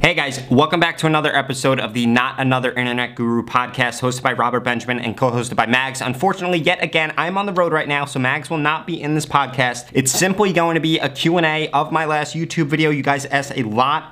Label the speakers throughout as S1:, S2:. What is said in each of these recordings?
S1: Hey guys, welcome back to another episode of the Not Another Internet Guru podcast, hosted by Robert Benjamin and co-hosted by Mags. Unfortunately, yet again, I'm on the road right now, so Mags will not be in this podcast. It's simply going to be a Q&A of my last YouTube video. You guys asked a lot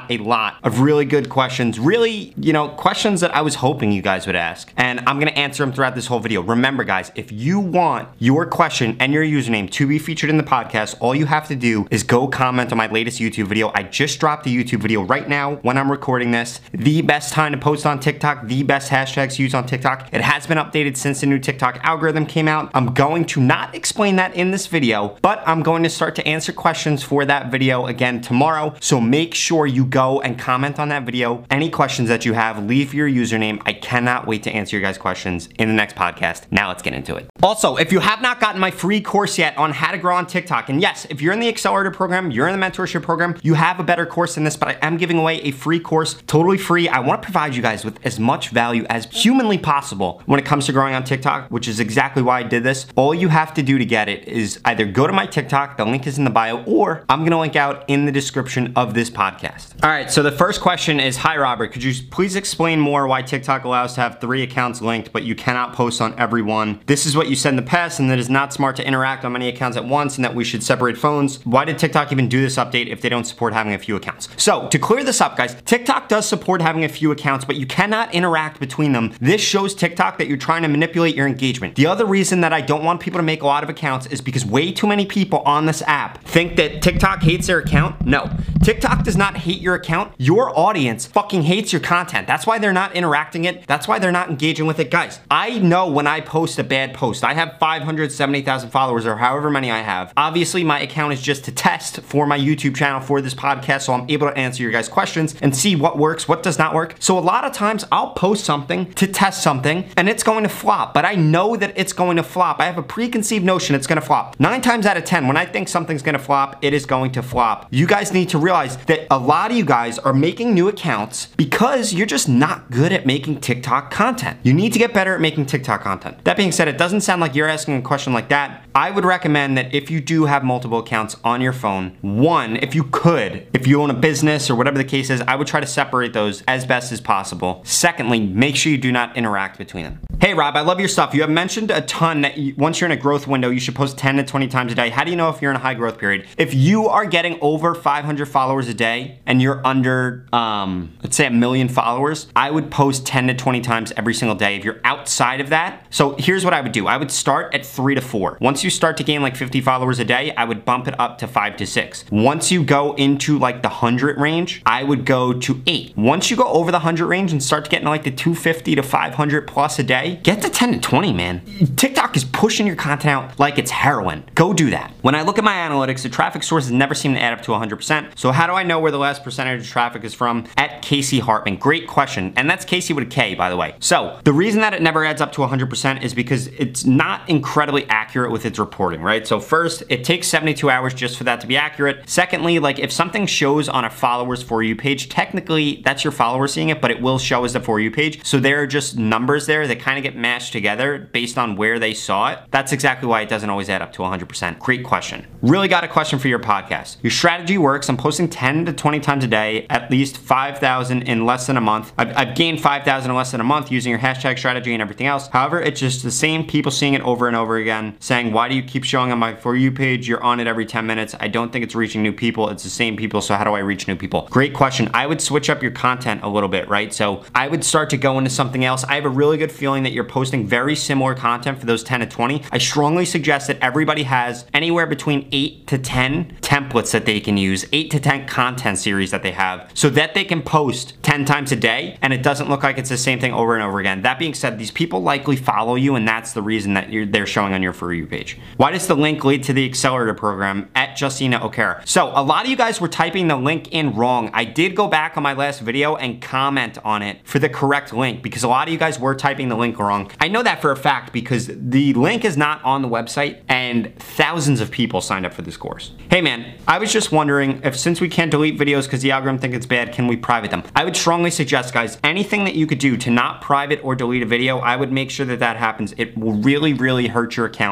S1: of really good questions. Really, questions that I was hoping you guys would ask. And I'm gonna answer them throughout this whole video. Remember guys, if you want your question and your username to be featured in the podcast, all you have to do is go comment on my latest YouTube video. I just dropped a YouTube video right now when I'm recording this. The best time to post on TikTok, the best hashtags used on TikTok. It has been updated since the new TikTok algorithm came out. I'm going to not explain that in this video, but I'm going to start to answer questions for that video again tomorrow. So make sure you go and comment on that video. Any questions that you have, leave your username. I cannot wait to answer your guys' questions in the next podcast. Now let's get into it. Also, if you have not gotten my free course yet on how to grow on TikTok, and yes, if you're in the accelerator program, you're in the mentorship program, you have a better course than this, but I am giving away a free course, totally free. I want to provide you guys with as much value as humanly possible when it comes to growing on TikTok, which is exactly why I did this. All you have to do to get it is either go to my TikTok, the link is in the bio, or I'm gonna link out in the description of this podcast. All right, so the first question is, hi Robert, could you please explain more why TikTok allows to have 3 accounts linked, but you cannot post on every one? This is what you said in the past, and that is not smart to interact on many accounts at once, and that we should separate phones. Why did TikTok even do this update if they don't support having a few accounts? So to clear this up, guys, TikTok does support having a few accounts, but you cannot interact between them. This shows TikTok that you're trying to manipulate your engagement. The other reason that I don't want people to make a lot of accounts is because way too many people on this app think that TikTok hates their account. No, TikTok does not hate your account. Your audience fucking hates your content. That's why they're not interacting it. That's why they're not engaging with it. Guys, I know when I post a bad post. I have 570,000 followers or however many I have. Obviously, my account is just to test for my YouTube channel for this podcast, so I'm able to answer your guys' questions and see what works, what does not work. So a lot of times I'll post something to test something and it's going to flop, but I know that it's going to flop. I have a preconceived notion it's gonna flop. 9 times out of 10, when I think something's gonna flop, it is going to flop. You guys need to realize that a lot of you guys are making new accounts because you're just not good at making TikTok content. You need to get better at making TikTok content. That being said, it doesn't sound like you're asking a question like that. I would recommend that if you do have multiple accounts on your phone, one, if you own a business or whatever the case is, I would try to separate those as best as possible. Secondly, make sure you do not interact between them. Hey Rob, I love your stuff. You have mentioned a ton that once you're in a growth window, you should post 10 to 20 times a day. How do you know if you're in a high growth period? If you are getting over 500 followers a day and you're under, let's say 1 million followers, I would post 10 to 20 times every single day. If you're outside of that, so here's what I would do. I would start at 3 to 4. Once you start to gain like 50 followers a day, I would bump it up to 5 to 6. Once you go into like the 100 range, I would go to 8. Once you go over the 100 range and start to get into like the 250 to 500 plus a day, get to 10 to 20, man. TikTok is pushing your content out like it's heroin. Go do that. When I look at my analytics, the traffic sources never seem to add up to 100%. So how do I know where the last percentage of traffic is from? At Casey Hartman. Great question. And that's Casey with a K, by the way. So the reason that it never adds up to 100% is because it's not incredibly accurate with its reporting, right? So first, it takes 72 hours just for that to be accurate. Secondly, like if something shows on a followers For You page, technically that's your followers seeing it, but it will show as the For You page. So there are just numbers there that kind of get matched together based on where they saw it. That's exactly why it doesn't always add up to 100%. Great question. Really got a question for your podcast. Your strategy works. I'm posting 10 to 20 times a day, at least 5,000 in less than a month. I've gained 5,000 in less than a month using your hashtag strategy and everything else. However, it's just the same people seeing it over and over again, saying, why do you keep showing on my For You page? You're on it every 10 minutes. I don't think it's reaching new people. It's the same people, so how do I reach new people? Great question. I would switch up your content a little bit, right? So I would start to go into something else. I have a really good feeling that you're posting very similar content for those 10 to 20. I strongly suggest that everybody has anywhere between 8 to 10 templates that they can use, 8 to 10 content series that they have, so that they can post 10 times a day and it doesn't look like it's the same thing over and over again. That being said, these people likely follow you, and that's the reason that they're showing on your For You page. Why does the link lead to the accelerator program? At Justina O'Cara. So a lot of you guys were typing the link in wrong. I did go back on my last video and comment on it for the correct link because a lot of you guys were typing the link wrong. I know that for a fact because the link is not on the website and thousands of people signed up for this course. Hey man, I was just wondering if since we can't delete videos because the algorithm thinks it's bad, can we private them? I would strongly suggest, guys, anything that you could do to not private or delete a video, I would make sure that that happens. It will really, really hurt your account and affect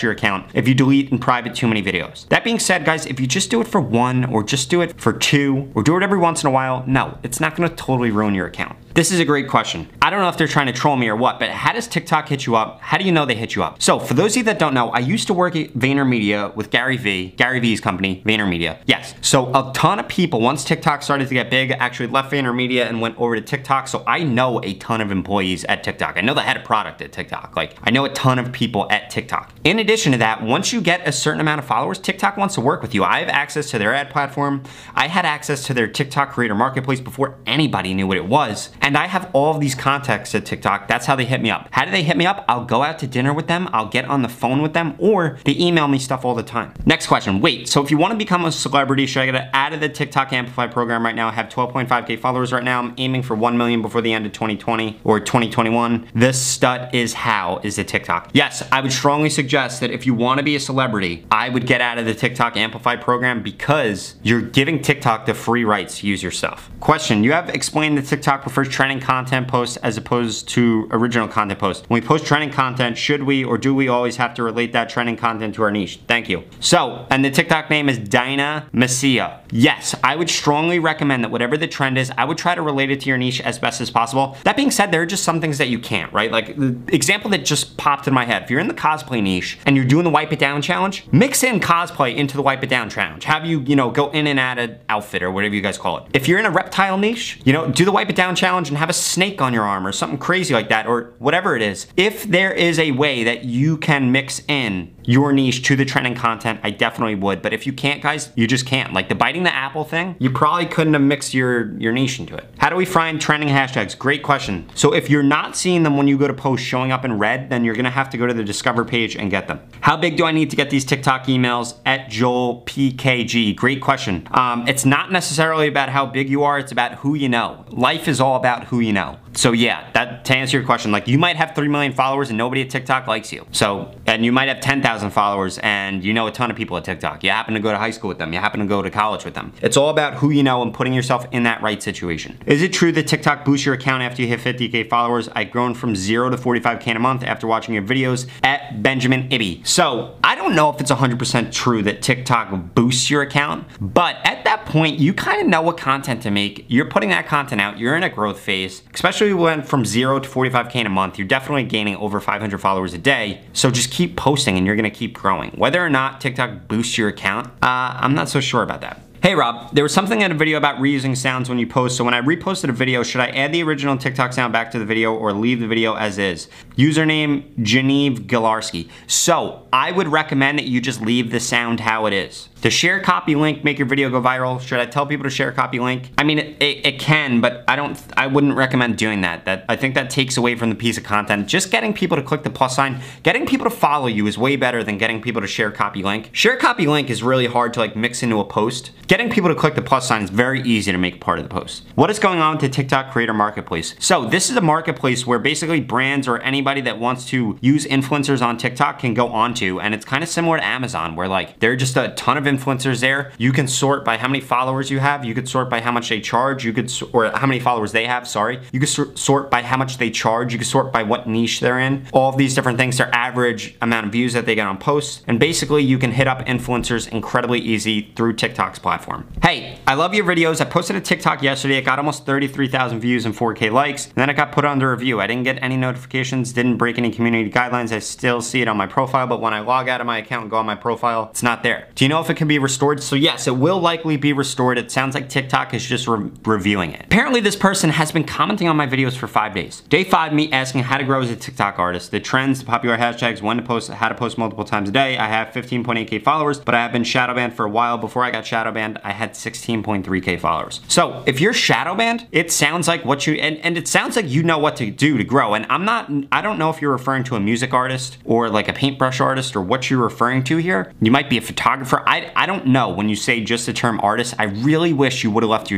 S1: self-destruct your account if you delete in private too many videos. That being said, guys, if you just do it for 1 or just do it for 2 or do it every once in a while, no, it's not gonna totally ruin your account. This is a great question. I don't know if they're trying to troll me or what, but how does TikTok hit you up? How do you know they hit you up? So for those of you that don't know, I used to work at VaynerMedia with Gary V's company, VaynerMedia. Yes, so a ton of people, once TikTok started to get big, actually left VaynerMedia and went over to TikTok. So I know a ton of employees at TikTok. I know the head of product at TikTok. Like, I know a ton of people at TikTok. In addition to that, once you get a certain amount of followers, TikTok wants to work with you. I have access to their ad platform. I had access to their TikTok creator marketplace before anybody knew what it was. And I have all of these contacts at TikTok. That's how they hit me up. How do they hit me up? I'll go out to dinner with them, I'll get on the phone with them, or they email me stuff all the time. Next question. Wait, so if you want to become a celebrity, should I get out of the TikTok Amplify program right now? I have 12.5K followers right now. I'm aiming for 1 million before the end of 2020 or 2021. This stud is how is the TikTok. Yes, I would strongly suggest that if you want to be a celebrity, I would get out of the TikTok Amplify program because you're giving TikTok the free rights to use your stuff. Question, you have explained that TikTok prefers trending content posts as opposed to original content posts. When we post trending content, should we or do we always have to relate that trending content to our niche? Thank you. So, and the TikTok name is Dinah Messia. Yes, I would strongly recommend that whatever the trend is, I would try to relate it to your niche as best as possible. That being said, there are just some things that you can't, right? Like the example that just popped in my head, if you're in the cosplay niche and you're doing the wipe it down challenge, mix in cosplay into the wipe it down challenge. Have you go in and out of outfit or whatever you guys call it. If you're in a reptile niche, do the wipe it down challenge and have a snake on your arm or something crazy like that or whatever it is. If there is a way that you can mix in your niche to the trending content, I definitely would. But if you can't, guys, you just can't. Like the biting the apple thing, you probably couldn't have mixed your niche into it. How do we find trending hashtags? Great question. So if you're not seeing them when you go to post showing up in red, then you're gonna have to go to the Discover page and get them. How big do I need to get these TikTok emails? At Joel PKG. Great question. It's not necessarily about how big you are, it's about who you know. Life is all about who you know. So yeah, to answer your question, like you might have 3 million followers and nobody at TikTok likes you. So, and you might have 10,000 followers and you know a ton of people at TikTok. You happen to go to high school with them. You happen to go to college with them. It's all about who you know and putting yourself in that right situation. Is it true that TikTok boosts your account after you hit 50K followers? I've grown from 0 to 45K in a month after watching your videos at Benjamin Ibby. So I don't know if it's 100% true that TikTok boosts your account, but at that point, you kind of know what content to make. You're putting that content out. You're in a growth phase, especially when we went from 0 to 45K in a month. You're definitely gaining over 500 followers a day. So just keep posting and you're gonna keep growing. Whether or not TikTok boosts your account, I'm not so sure about that. Hey Rob, there was something in a video about reusing sounds when you post, so when I reposted a video, should I add the original TikTok sound back to the video or leave the video as is? Username, Genevieve Galarski. So, I would recommend that you just leave the sound how it is. Does share copy link make your video go viral? Should I tell people to share copy link? I mean, it can, but I wouldn't recommend doing that. I think that takes away from the piece of content. Just getting people to click the plus sign, getting people to follow you is way better than getting people to share copy link. Share copy link is really hard to like mix into a post. Getting people to click the plus sign is very easy to make part of the post. What is going on with the TikTok Creator Marketplace? So this is a marketplace where basically brands or anybody that wants to use influencers on TikTok can go onto, and it's kind of similar to Amazon where like there are just a ton of influencers there. You can sort by how many followers you have. You could sort by how much they charge. You could, or how many followers they have, sorry. You could sort by how much they charge. You could sort by what niche they're in. All of these different things, their average amount of views that they get on posts. And basically you can hit up influencers incredibly easy through TikTok's platform. Hey, I love your videos. I posted a TikTok yesterday. It got almost 33,000 views and 4K likes. And then it got put under review. I didn't get any notifications, didn't break any community guidelines. I still see it on my profile, but when I log out of my account and go on my profile, it's not there. Do you know if it can be restored? So yes, it will likely be restored. It sounds like TikTok is just reviewing it. Apparently this person has been commenting on my videos for 5 days. Day 5, me asking how to grow as a TikTok artist, the trends, the popular hashtags, when to post, how to post multiple times a day. I have 15.8K followers, but I have been shadow banned for a while. Before I got shadow banned, I had 16.3K followers. So if you're shadow banned, it sounds like what you, and it sounds like you know what to do to grow. And I don't know if you're referring to a music artist or like a paintbrush artist or what you're referring to here. You might be a photographer. I don't know when you say just the term artist. I really wish you would have left your username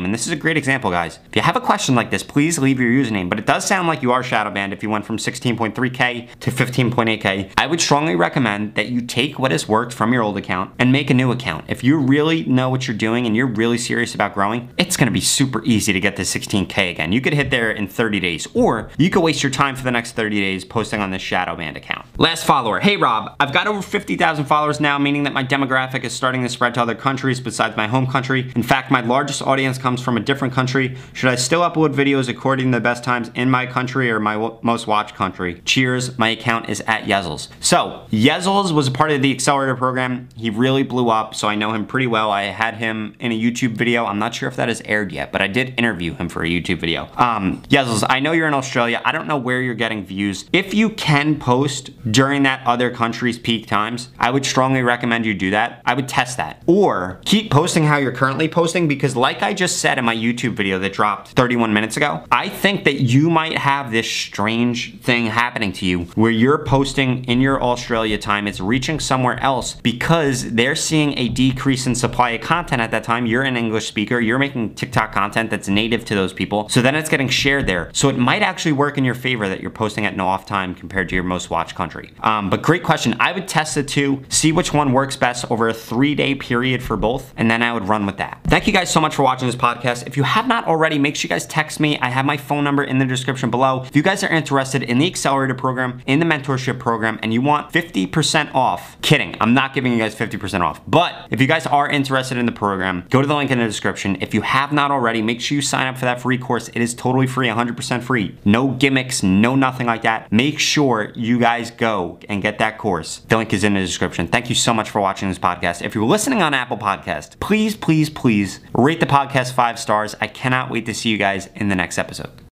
S1: username, and this is a great example, guys. If you have a question like this, please leave your username, but it does sound like you are shadow banned if you went from 16.3K to 15.8K. I would strongly recommend that you take what has worked from your old account and make a new account. If you really know what you're doing and you're really serious about growing, it's gonna be super easy to get to 16K again. You could hit there in 30 days, or you could waste your time for the next 30 days posting on this shadow banned account. Last follower, hey Rob, I've got over 50,000 followers now, meaning that my demographic is starting to spread to other countries besides my home country. In fact, my largest audience comes from a different country. Should I still upload videos according to the best times in my country or my most watched country? Cheers, my account is at Yezzles. So, Yezzles was a part of the Accelerator program. He really blew up, so I know him pretty well. I had him in a YouTube video. I'm not sure if that has aired yet, but I did interview him for a YouTube video. Yezzles, I know you're in Australia. I don't know where you're getting views. If you can post during that other country's peak times, I would strongly recommend you do that. I would test that. Or keep posting how you're currently posting, because like I just said in my YouTube video that dropped 31 minutes ago, I think that you might have this strange thing happening to you where you're posting in your Australia time, it's reaching somewhere else because they're seeing a decrease in supply of content at that time. You're an English speaker, you're making TikTok content that's native to those people, so then it's getting shared there. So it might actually work in your favor that you're posting at no off time compared to your most watched country. But great question. I would test the two, see which one works best over a 3-day period for both, and then I would run with that. Thank you guys so much for watching this podcast. If you have not already, make sure you guys text me. I have my phone number in the description below. If you guys are interested in the Accelerator program, in the mentorship program, and you want 50% off, kidding, I'm not giving you guys 50% off, but if you guys are interested in the program, go to the link in the description. If you have not already, make sure you sign up for that free course. It is totally free, 100% free. No gimmicks, no nothing like that. Make sure you guys go and get that course. The link is in the description. Thank you so much for watching this podcast. If you're listening on Apple Podcast, please, please, please rate the podcast 5 stars. I cannot wait to see you guys in the next episode.